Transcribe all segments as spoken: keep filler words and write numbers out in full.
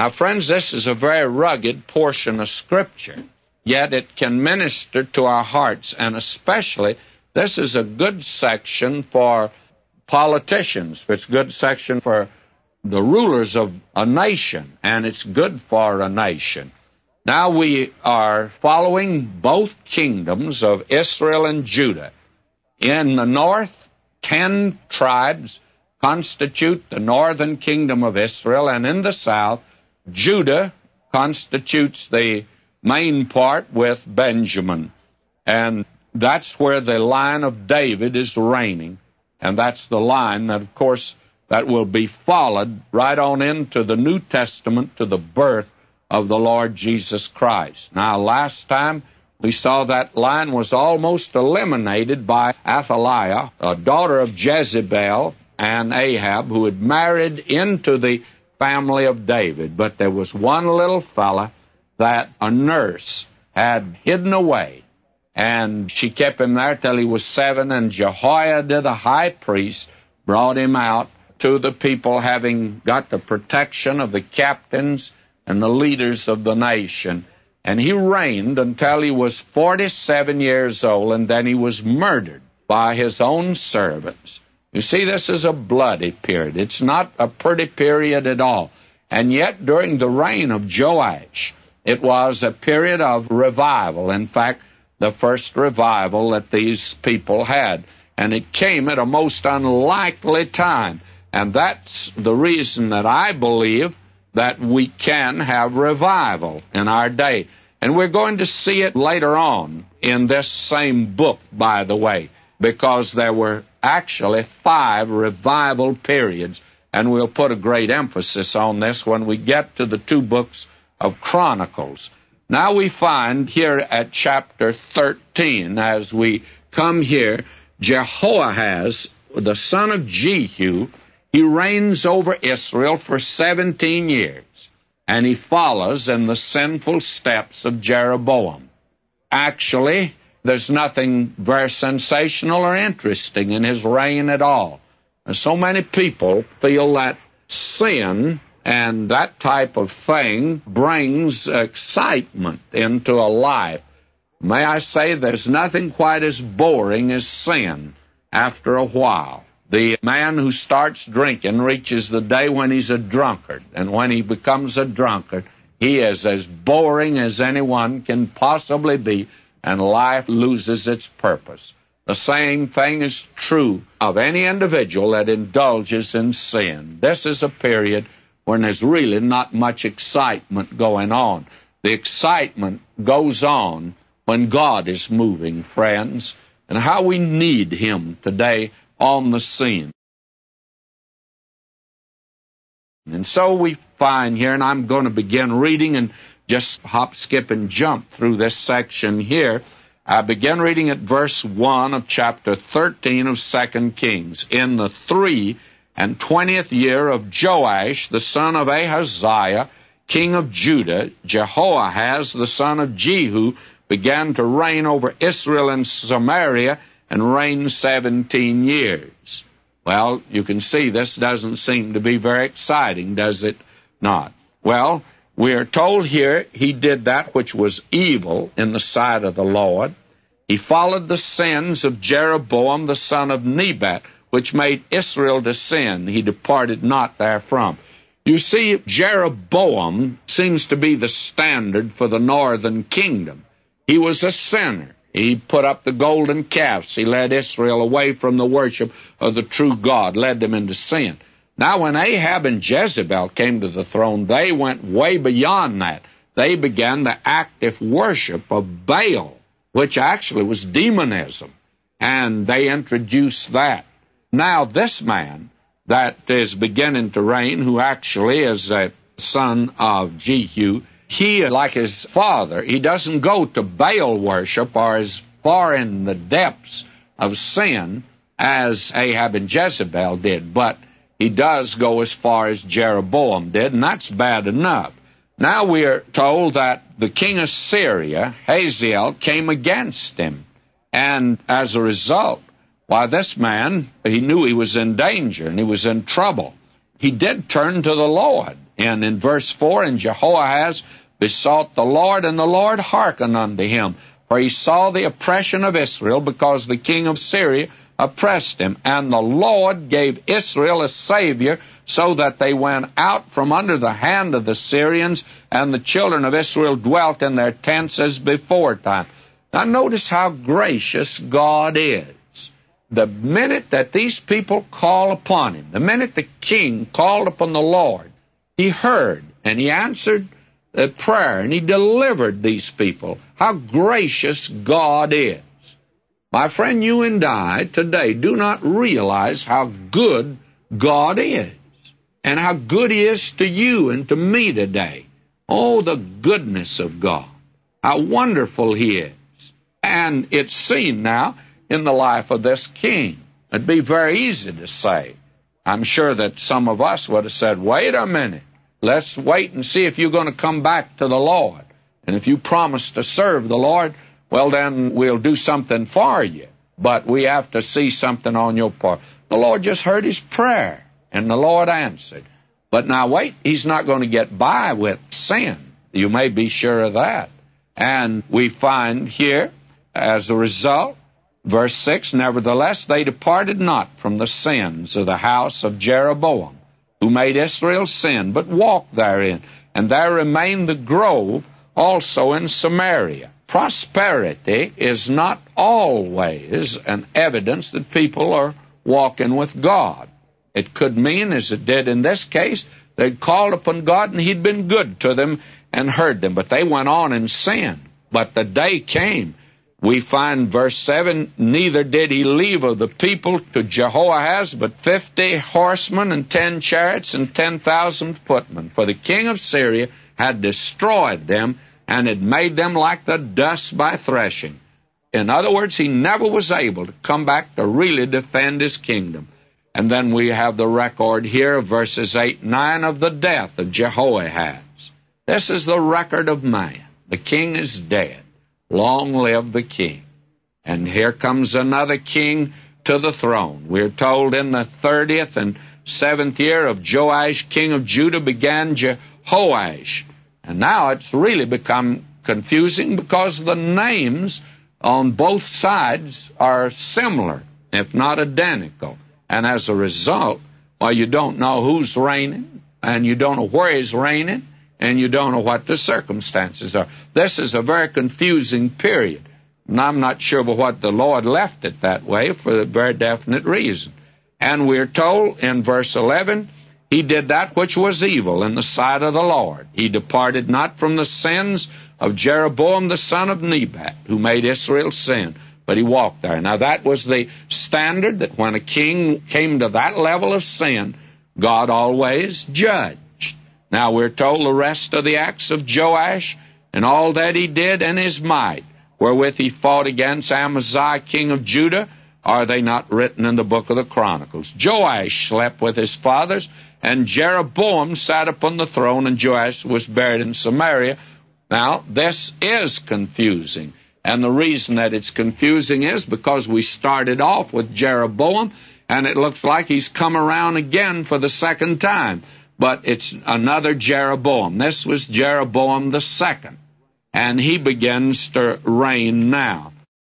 Now, friends, this is a very rugged portion of Scripture, yet it can minister to our hearts, and especially this is a good section for politicians. It's a good section for the rulers of a nation, and it's good for a nation. Now we are following both kingdoms of Israel and Judah. In the north, ten tribes constitute the northern kingdom of Israel, and in the south, Judah constitutes the main part with Benjamin. And that's where the line of David is reigning. And that's the line that, of course, that will be followed right on into the New Testament to the birth of the Lord Jesus Christ. Now, last time we saw that line was almost eliminated by Athaliah, a daughter of Jezebel and Ahab, who had married into the family of David. But there was one little fella that a nurse had hidden away, and she kept him there till he was seven, and Jehoiada the high priest brought him out to the people, having got the protection of the captains and the leaders of the nation. And he reigned until he was forty-seven years old, and then he was murdered by his own servants. You see, this is a bloody period. It's not a pretty period at all. And yet, during the reign of Joash, it was a period of revival. In fact, the first revival that these people had. And it came at a most unlikely time. And that's the reason that I believe that we can have revival in our day. And we're going to see it later on in this same book, by the way, because there were actually five revival periods, and we'll put a great emphasis on this when we get to the two books of Chronicles. Now we find here at chapter thirteen, as we come here, Jehoahaz, the son of Jehu, he reigns over Israel for seventeen years, and he follows in the sinful steps of Jeroboam. Actually, there's nothing very sensational or interesting in his reign at all. And so many people feel that sin and that type of thing brings excitement into a life. May I say, there's nothing quite as boring as sin after a while. The man who starts drinking reaches the day when he's a drunkard, and when he becomes a drunkard, he is as boring as anyone can possibly be, and life loses its purpose. The same thing is true of any individual that indulges in sin. This is a period when there's really not much excitement going on. The excitement goes on when God is moving, friends, and how we need Him today on the scene. And so we find here, and I'm going to begin reading and just hop, skip, and jump through this section here. I begin reading at verse one of chapter thirteen of Second Kings. In the three and twentieth year of Joash, the son of Ahaziah, king of Judah, Jehoahaz, the son of Jehu, began to reign over Israel and Samaria, and reigned seventeen years. Well, you can see this doesn't seem to be very exciting, does it not? Well, we are told here he did that which was evil in the sight of the Lord. He followed the sins of Jeroboam the son of Nebat, which made Israel to sin. He departed not therefrom. You see, Jeroboam seems to be the standard for the northern kingdom. He was a sinner. He put up the golden calves. He led Israel away from the worship of the true God, led them into sin. Now, when Ahab and Jezebel came to the throne, they went way beyond that. They began the active worship of Baal, which actually was demonism, and they introduced that. Now, this man that is beginning to reign, who actually is a son of Jehu, he, like his father, he doesn't go to Baal worship or as far in the depths of sin as Ahab and Jezebel did, but he does go as far as Jeroboam did, and that's bad enough. Now we are told that the king of Syria, Hazael, came against him, and as a result, why, this man, he knew he was in danger and he was in trouble. He did turn to the Lord, And in verse four, and Jehoahaz besought the Lord, and the Lord hearkened unto him. For he saw the oppression of Israel, because the king of Syria oppressed him. And the Lord gave Israel a Savior, so that they went out from under the hand of the Syrians, and the children of Israel dwelt in their tents as before time. Now notice how gracious God is. The minute that these people call upon him, the minute the king called upon the Lord, he heard and he answered the prayer and he delivered these people. How gracious God is. My friend, you and I today do not realize how good God is and how good he is to you and to me today. Oh, the goodness of God. How wonderful he is. And it's seen now in the life of this king. It'd be very easy to say. I'm sure that some of us would have said, wait a minute. Let's wait and see if you're going to come back to the Lord. And if you promise to serve the Lord, well, then we'll do something for you. But we have to see something on your part. The Lord just heard his prayer, and the Lord answered. But now wait, he's not going to get by with sin. You may be sure of that. And we find here, as a result, verse six, nevertheless they departed not from the sins of the house of Jeroboam, who made Israel sin, but walked therein. And there remained the grove also in Samaria. Prosperity is not always an evidence that people are walking with God. It could mean, as it did in this case, they'd called upon God and he'd been good to them and heard them, but they went on in sin. But the day came. We find verse seven, neither did he leave of the people to Jehoahaz but fifty horsemen and ten chariots and ten thousand footmen. For the king of Syria had destroyed them and had made them like the dust by threshing. In other words, he never was able to come back to really defend his kingdom. And then we have the record here of verses eight and nine of the death of Jehoahaz. This is the record of man. The king is dead. Long live the king. And here comes another king to the throne. We're told in the thirtieth and seventh year of Joash, king of Judah, began Jehoash. And now it's really become confusing because the names on both sides are similar, if not identical. And as a result, well, you don't know who's reigning, and you don't know where he's reigning, and you don't know what the circumstances are. This is a very confusing period. And I'm not sure but what the Lord left it that way for a very definite reason. And we're told in verse eleven, he did that which was evil in the sight of the Lord. He departed not from the sins of Jeroboam the son of Nebat, who made Israel sin, but he walked there. Now that was the standard, that when a king came to that level of sin, God always judged. Now we're told the rest of the acts of Joash and all that he did and his might, wherewith he fought against Amaziah king of Judah, are they not written in the book of the Chronicles? Joash slept with his fathers, and Jeroboam sat upon the throne, and Joash was buried in Samaria. Now, this is confusing. And the reason that it's confusing is because we started off with Jeroboam, and it looks like he's come around again for the second time. But it's another Jeroboam. This was Jeroboam the second, and he begins to reign now.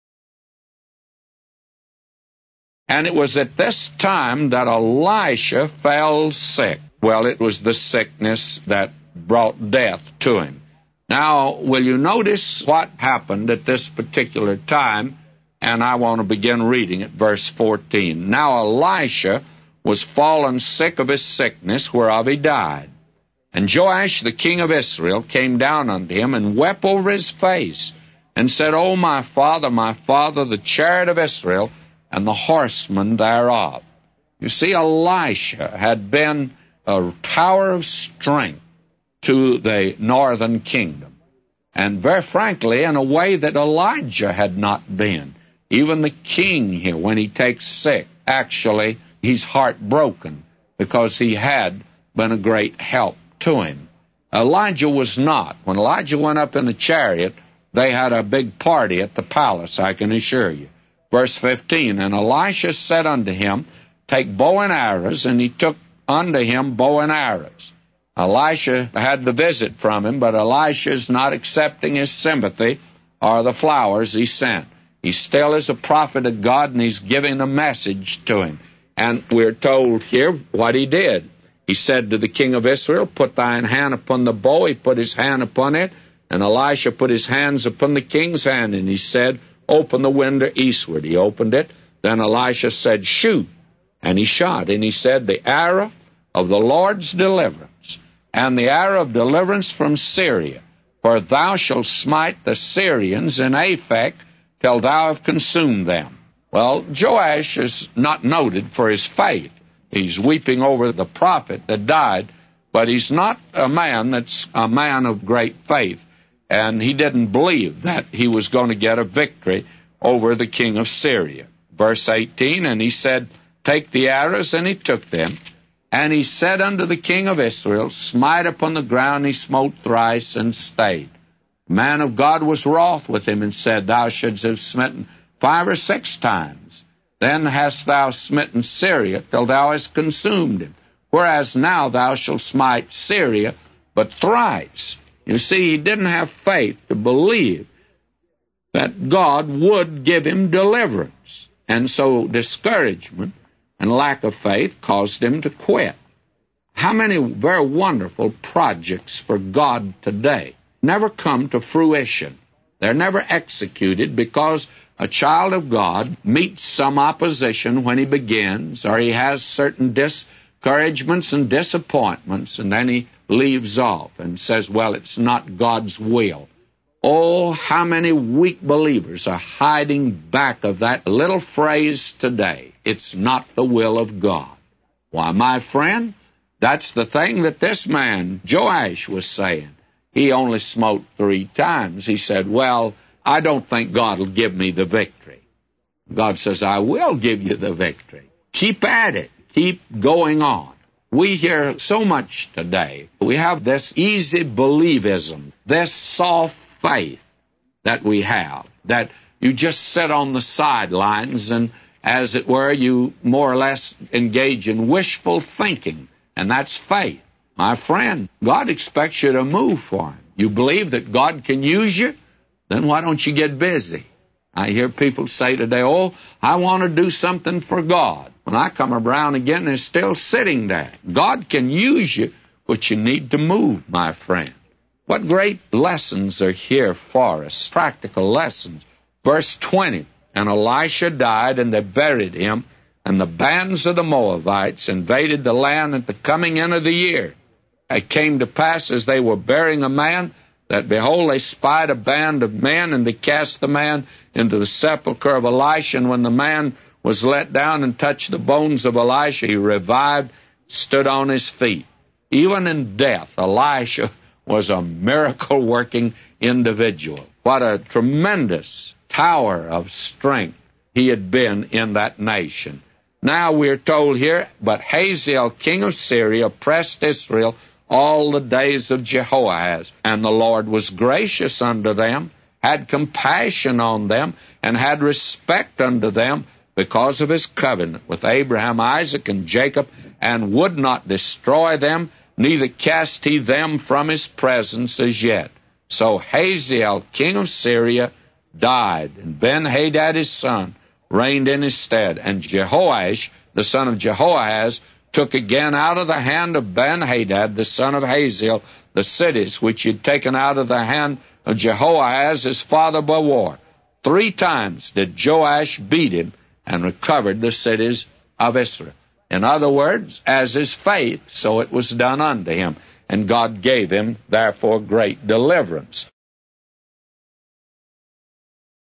And it was at this time that Elisha fell sick. Well, it was the sickness that brought death to him. Now, will you notice what happened at this particular time? And I want to begin reading at verse fourteen. Now Elisha was fallen sick of his sickness, whereof he died. And Joash the king of Israel came down unto him, and wept over his face, and said, O my father, my father, the chariot of Israel, and the horsemen thereof. You see, Elisha had been a tower of strength to the northern kingdom, and very frankly, in a way that Elijah had not been. Even the king here, when he takes sick, actually, he's heartbroken because he had been a great help to him. Elijah was not. When Elijah went up in the chariot, they had a big party at the palace, I can assure you. Verse fifteen, and Elisha said unto him, Take bow and arrows, and he took unto him bow and arrows. Elisha had the visit from him, but Elisha's not accepting his sympathy or the flowers he sent. He still is a prophet of God, and he's giving a message to him. And we're told here what he did. He said to the king of Israel, "Put thine hand upon the bow." He put his hand upon it, and Elisha put his hands upon the king's hand, and he said, "Open the window eastward." He opened it. Then Elisha said, "Shoot." And he shot, and he said, "The arrow of the Lord's deliverance, and the arrow of deliverance from Syria, for thou shalt smite the Syrians in Aphek till thou have consumed them." Well, Joash is not noted for his faith. He's weeping over the prophet that died, but he's not a man that's a man of great faith, and he didn't believe that he was going to get a victory over the king of Syria. Verse eighteen, and he said, "Take the arrows," and he took them. And he said unto the king of Israel, "Smite upon the ground." He smote thrice and stayed. The man of God was wroth with him and said, "Thou shouldst have smitten five or six times. Then hast thou smitten Syria till thou hast consumed him. Whereas now thou shalt smite Syria but thrice." You see, he didn't have faith to believe that God would give him deliverance. And so discouragement and lack of faith caused him to quit. How many very wonderful projects for God today never come to fruition? They're never executed because a child of God meets some opposition when he begins, or he has certain discouragements and disappointments, and then he leaves off and says, "Well, it's not God's will." Oh, how many weak believers are hiding back of that little phrase today, "It's not the will of God." Why, my friend, that's the thing that this man, Joash, was saying. He only smote three times. He said, "Well, I don't think God will give me the victory." God says, "I will give you the victory. Keep at it. Keep going on." We hear so much today. We have this easy believism, this soft faith that we have, that you just sit on the sidelines and, as it were, you more or less engage in wishful thinking, and that's faith. My friend, God expects you to move for Him. You believe that God can use you? Then why don't you get busy? I hear people say today, "Oh, I want to do something for God." When I come around again, they're still sitting there. God can use you, but you need to move, my friend. What great lessons are here for us, practical lessons. Verse twenty, and Elisha died, and they buried him, and the bands of the Moabites invaded the land at the coming in of the year. It came to pass, as they were burying a man, that, behold, they spied a band of men, and they cast the man into the sepulchre of Elisha. And when the man was let down and touched the bones of Elisha, he revived, stood on his feet. Even in death, Elisha was a miracle-working individual. What a tremendous tower of strength he had been in that nation. Now we're told here, but Hazael, king of Syria, oppressed Israel all the days of Jehoahaz. And the Lord was gracious unto them, had compassion on them, and had respect unto them, because of his covenant with Abraham, Isaac, and Jacob, and would not destroy them, neither cast he them from his presence as yet. So Hazael, king of Syria, died, and Ben-Hadad his son reigned in his stead. And Jehoash, the son of Jehoahaz, took again out of the hand of Ben-Hadad, the son of Hazael, the cities which he had taken out of the hand of Jehoahaz his father by war. Three times did Joash beat him, and recovered the cities of Israel. In other words, as his faith, so it was done unto him. And God gave him, therefore, great deliverance.